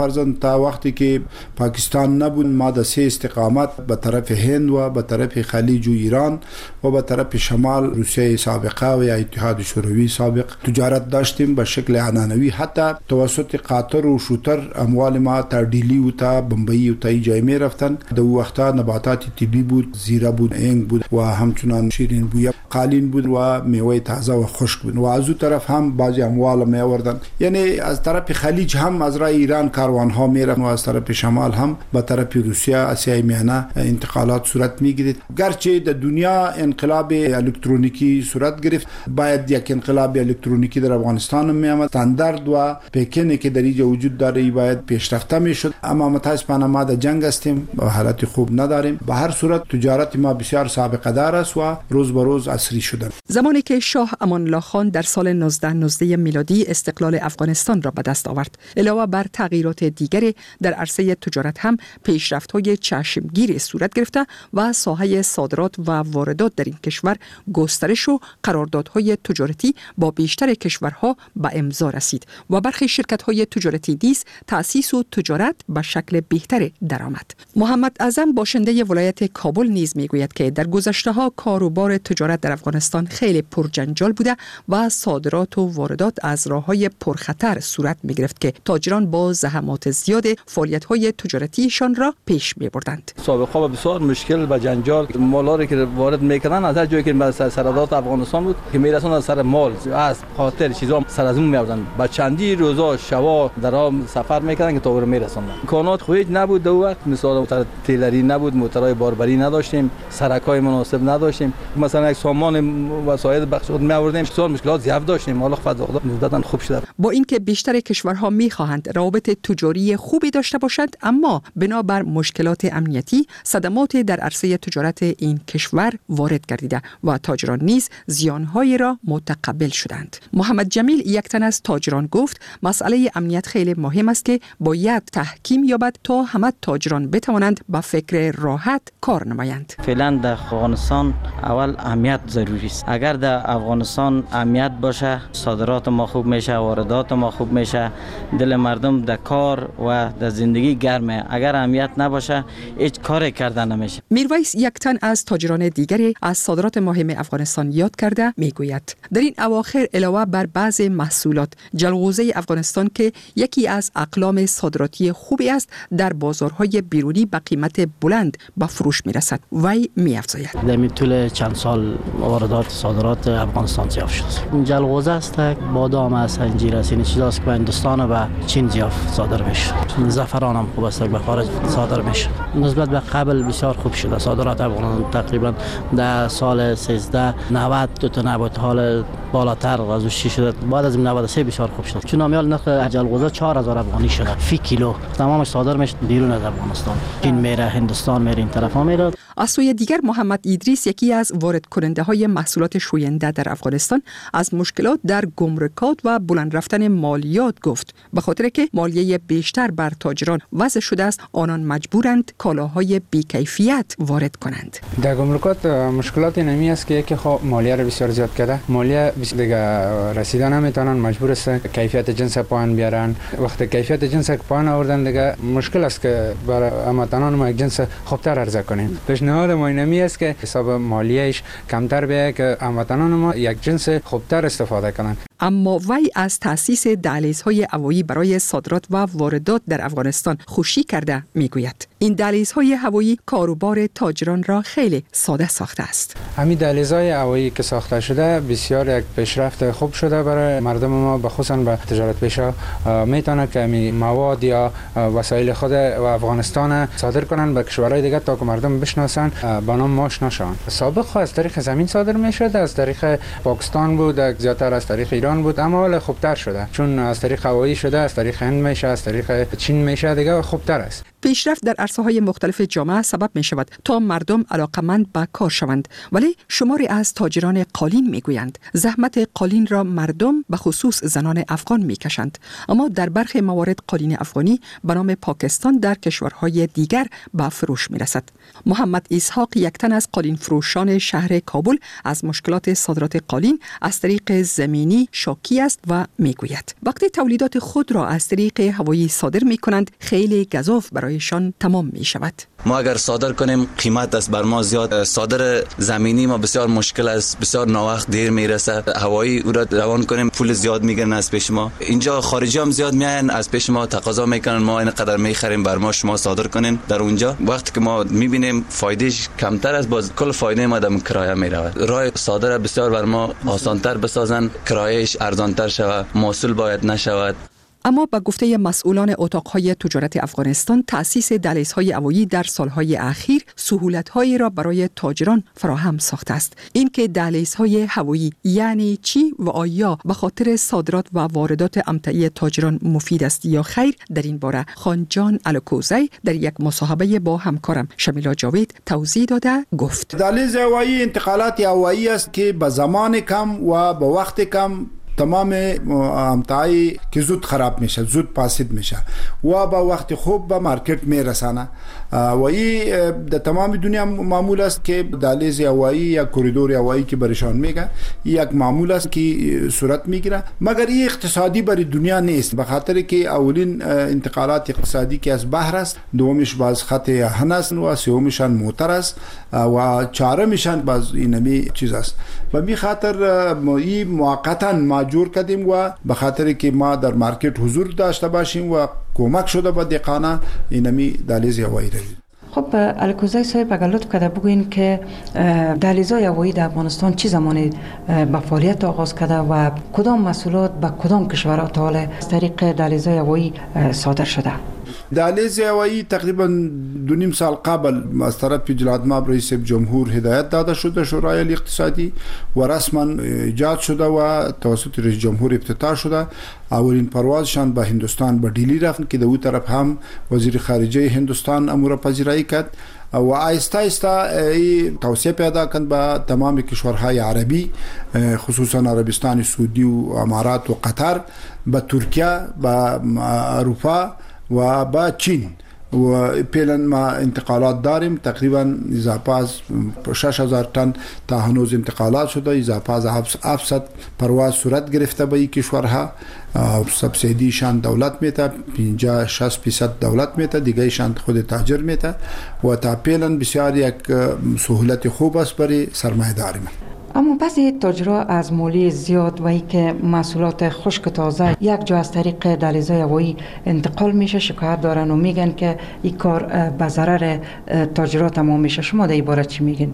فرضاً تا وقتی که پاکستان نبود ما د سه استقامت به طرف هند و به طرف خلیج و ایران و به طرف شمال روسیه سابقه و یا اتحاد شوروی سابق تجارت داشتیم به شکل عنعنوی. حتی توسط قطر و شوتر اموال ما تا دیلی و تا بمبئی و تا جای می رفتن. در وقتا نباتات طبی بود، زیره بود، انگ بود و همچنان شیرین بویه قالین بود و میوه تازه و خشک بود و از اون طرف هم بعضی اموال می آوردن. یعنی از طرف خلیج هم از راه ایران کاروان ها می رفتن و از طرف شمال هم به طرف روسیه آسیای میانه انتقالات صورت می گرفت. گرچه در دنیا انقلاب الکترونیکی صورت گرفت، باید یک انقلاب الکترونیکی در افغانستان می آمد. استاندارد و پیکنی که در اینجا وجود داره باید پیشرفته می شد، اما متاسفانه ما در جنگ هستیم و حالت خوب نداریم. به هر صورت تجارت ما بسیار سابقه دار است و روز به روز عصری شده. زمانی که شاه امان الله خان در سال 1919 میلادی استقلال افغانستان را به دست آورد، علاوه بر تغییرات دیگری در عرصه تجارت هم پیشرفت‌های چشمگیری صورت گرفته و ساحه صادرات و واردات در این کشور گسترش و قراردادهای تجارتی با بیشتر کشورها به امضا رسید و برخی شرکت‌های تجارتی نیز تأسیس و تجارت به شکل بهتری درآمد. محمد اعظم باشنده ولایت کابل نیز میگوید که در گذشته‌ها کاروبار تجارت در افغانستان خیلی پرجنجال بوده و صادرات و واردات از راه‌های پرخطر صورت می‌گرفت که تاجران با زحمات زیاد فعالیت‌های تجارتیشان را پیش می‌بردند. سابقا بسیار مشکل و جنجال مالاری که وارد می‌کردن از هر جایی که به سرحدات افغانستان بود که می‌رسوند از سر مال از خاطر چیزا سر از اون می‌آوردن. با چندی روزا شبا در سفر می‌کردن که تا اون می‌رسوندن. امکانات خویج نبود دو وقت، مثلا موتور تیلری نبود، موتورهای باربری نداشتیم، سرکای مناسب نداشتیم. مثلا یک سامان وسایل بخش خود می‌آوردیم، بسیار مشکلات زیاد داشتیم. حالا خدا نسبتاً خوب شده. با اینکه بیشتر کشورها می‌خواهند روابط تجاری خوبی داشته باشند، اما بنابر مشکلات امنیتی صدمات در عرصه تجارت این کشور وارد گردیده و تاجران نیز زیان‌های را متقبل شدند. محمد جمیل یک تن از تاجران گفت مسئله امنیت خیلی مهم است که باید تحکیم یابد تا همه تاجران بتوانند با فکر راحت کار نمایند. فعلا در افغانستان اول امنیت ضروری است. اگر در افغانستان امنیت باشه، صادرات ما خوب میشه، واردات ما خوب میشه، دل مردم در کار و در زندگی گرمه. اگر امنیت نباشه هیچ کاری کردن نمیشه. میرویس یک تن از تاجران دیگری از صادرات مهم افغانستان یاد کرده میگوید در این اواخر علاوه بر بعض محصولات جلغوزه افغانستان که یکی از اقلام صادراتی خوبی است در بازارهای بیرونی به قیمت بلند به فروش میرسد. وی میافزاید در طول چند سال واردات صادرات افغانستان زیاد شد. جلغوزه است، بادام است، انجیر است، این چیزاست که به هندوستان و به چین زیاد صادر میشه. زعفران هم خوب است به خارج صادر میشه. نسبت به قبل بسیار خوب شده صادرات افغانستان. تقریبا در سال 1390 تا نبود حال بالاتر از 6 شده. بعد از 93 بسیار خوب شد. چون امیال نرخ جلغوزه 4000 افغانی شده فی کیلو. تمامش صادر میشه بیرون از افغانستان. چین میره، هندوستان میره، این طرفا میره. از سوی دیگر محمد ادریس یکی از وارد کننده های محصولات شوینده در افغانستان از مشکلات در گمرکات و بلند رفتن مالیات گفت. به خاطر که مالیه بیشتر بر تاجران وضع شده است، آنان مجبورند کالاهای بی‌کیفیت وارد کنند. در گمرکات مشکلات نمی است که یکی خب مالیه را بسیار زیاد کرده. مالیه دیگه رسیدن نمیتونن، مجبور است کیفیت جنس پایین بیارن. وقتی کیفیت جنس پایین آوردن دیگه مشکل است که برای هموطنان ما یک جنس خوبتر عرضه کنیم. پیشنهاد ما اینمی است که حساب مالیهش کمتر بیاید که هموطنان ما یک جنس خوبتر استفاده کنند. اما وی از تأسیس دهلیزهای هوایی برای صادرات و واردات در افغانستان خوشی کرده میگوید این دهلیزهای هوایی کاروبار تاجران را خیلی ساده ساخته است. همین دهلیزهای هوایی که ساخته شده بسیار یک پیشرفت خوب شده برای مردم ما، بخصوصا به تجارت پیشا میتونه که می مواد یا وسایل خود و افغانستان صادر کنن به کشورهای دیگه تا که مردم بشناسن با نام ما آشنا شوند. سابق از طریق زمین صادر میشد، از طریق پاکستان بود، زیاتر از طریق ایران بود، اما حالا خوبتر شده چون از طریق هوایی شده، از طریق هند میشه، از طریق چین میشه، دیگه خوبتر است. پیشرفت در عرصه‌های مختلف جامعه سبب می شود تا مردم علاقمند به کار شوند، ولی شماری از تاجران قالین می گویند زحمت قالین را مردم به خصوص زنان افغان می کشند، اما در برخی موارد قالین افغانی به نام پاکستان در کشورهای دیگر به فروش می رسد. محمد اسحاق یک تن از قالین فروشان شهر کابل از مشکلات صادرات قالین از طریق زمینی شاکی است و می گوید وقتی تولیدات خود را از طریق هوایی صادر می کنند خیلی گزاف برایشان تمام می شود. ما اگر صادر کنیم قیمت است بر ما زیاد، صادر زمینی ما بسیار مشکل است، بسیار ناوقت دیر میرسه، هوایی او را روان کنیم پول زیاد میگیرن از پیش ما. اینجا خارجی هم زیاد میاین از پیش ما تقاضا میکنن ما اینقدر میخریم بر ما شما صادر کنین. در اونجا وقتی که ما میبینیم فایدهش کمتر است باز کل فایده ما در کرایه میرود. راه صادر بسیار بر ما آسانتر بسازن، کرایهش ارزانتر شود، موصول باید نشود. اما با گفته مسئولان اتاقهای تجارت افغانستان تأسیس دهلیزهای هوایی در سالهای اخیر سهولت‌هایی را برای تاجران فراهم ساخته است. این که دهلیزهای هوایی یعنی چی و آیا به خاطر صادرات و واردات امتعی تاجران مفید است یا خیر، در این باره خانجان الکوزی در یک مصاحبه با همکارم شمیلا جاوید توضیح داده گفت: دهلیز هوایی انتقالات هوایی است که به زمان کم و به وقت کم تمام امتعایی که زود خراب میشه، زود فاسد میشه و با وقت خوب به مارکت میرسانه و این در تمام دنیا معمول است که دهلیز هوایی یا کوریدور هوایی که برشان میگه یک معمول است که صورت میگیره، مگر این اقتصادی برای دنیا نیست، به خاطر که اولین انتقالات اقتصادی که از بحر است، دومش باز خط هن است و سومشان موتر است و چهارمشان باز اینمی چیز است. و به خاطر این موقتا جور کردیم و به خاطر که ما در مارکت حضور داشته باشیم و کمک شده به دهقانا اینمی دهلیز هوایی را. خب الکوزی صاحب اگر لطف کرده بگوین که دهلیزهای هوایی در افغانستان چه زمانی به فعالیت آغاز کرده و کدام محصولات به کدام کشورها تا حالا از طریق دهلیزهای هوایی صادر شده؟ دهلیز هوایی تقریبا 2.5 سال قبل از طرف جلالدمآب رئیس جمهور هدایت داده شده شورای اقتصادی و رسما ایجاد شده و توسط رئیس جمهور افتتاح شده. اولین پروازشان به هندوستان به دلی رفت که در اون طرف هم وزیر خارجه هندوستان امور پذیرایی کرد و آهسته آهسته توسعه پیدا کرد به تمام کشورهای عربی، خصوصا عربستان سعودی و امارات و قطر، به ترکیه، به اروپا و با چین و پیلن ما انتقالات داریم. تقریبا اضافه از 6000 تن تا هنوز انتقالات شده، اضافه از 700 پرواز صورت گرفته به این کشورها. سبسیدیشان دولت میته، 50-60% دولت میته، دیگه شان خود تاجر میته و تا پیلن بسیار یک سهولت خوب است برای سرمایه‌داری. اما بعضی تاجرها از مالی زیاد و ای که محصولات خشک تازه یک جا از طریق دهلیزهای هوایی انتقال میشه شکایت دارن و میگن که این کار به ضرر تاجرها تمام میشه. شما در این باره چی میگین؟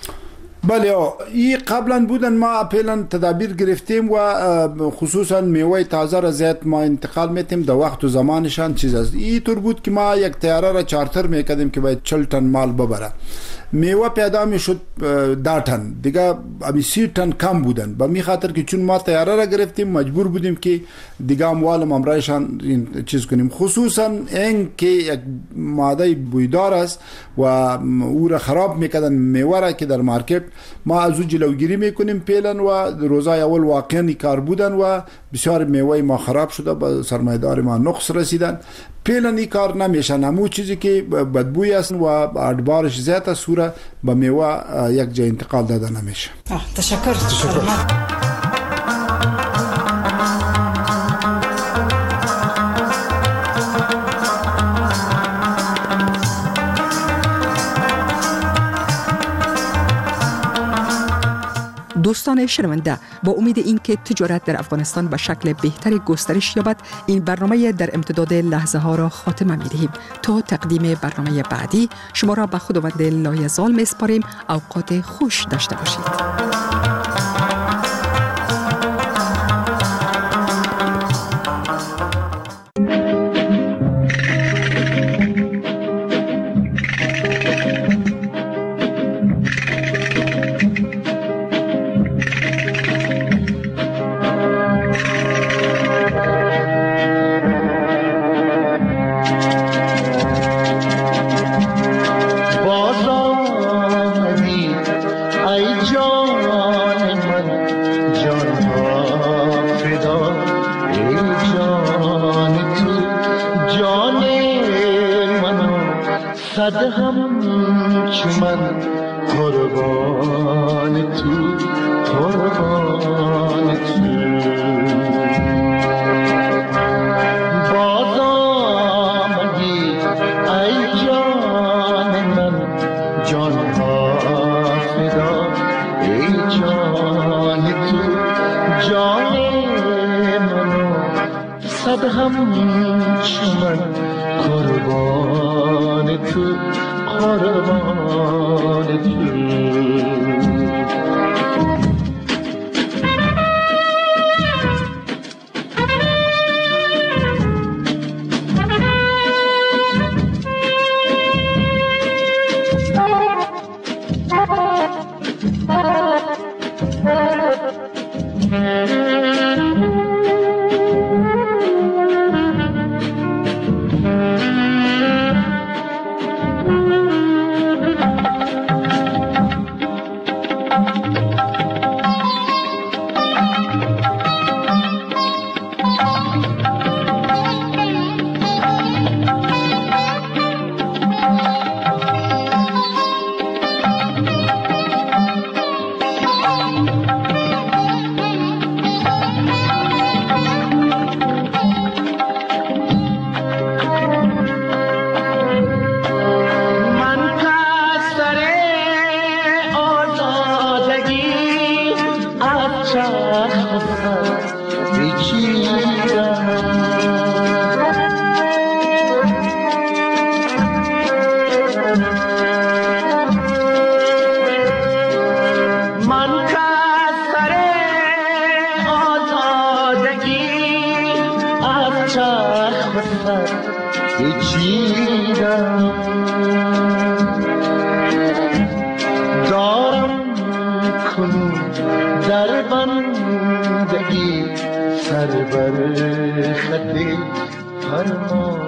بله، این قبلا بودن ما پیلن تدابیر گرفتیم و خصوصا میوه تازه را زیاد ما انتقال میتیم در وقت و زمانشان چیز است. این طور بود که ما یک طیاره را چارتر میکردیم که باید 40 تن مال ببره. میوه پیدا میشد 10 تن، دیگه امی 30 تن کم بودن. به می خاطر که چون ما طیاره را گرفتیم مجبور بودیم که دیگه اموال ممرایشان چیز کنیم، خصوصا این که یک ماده بویدار است و او را خراب میکردن میوه را که در مارکت. ما از او جلوگیری میکنیم پیلن و روزای اول واقعا کار بودن و بسیار میوه ما خراب شده، به سرمایه‌دار ما نقص رسیدن. پیلن این کار نمیشن، همون چیزی که بدبوی است و ادبارش زیاد است سوره به میوه یک جای انتقال داده نمیشه. تشکر. دوستان شنونده، با امید اینکه تجارت در افغانستان به شکل بهتری گسترش یابد، این برنامه در امتداد لحظه ها را خاتمه می دهیم. تا تقدیم برنامه بعدی شما را به خداوند لایزال می سپاریم. اوقات خوش داشته باشید. صد همچو من قربان تو قربان تو باز آمدی ای جان من جان ها فدا ای جان تو جان منو صد همچو من قربان تو قربان تو دارم کنون در بندگی سر بر خط فرمان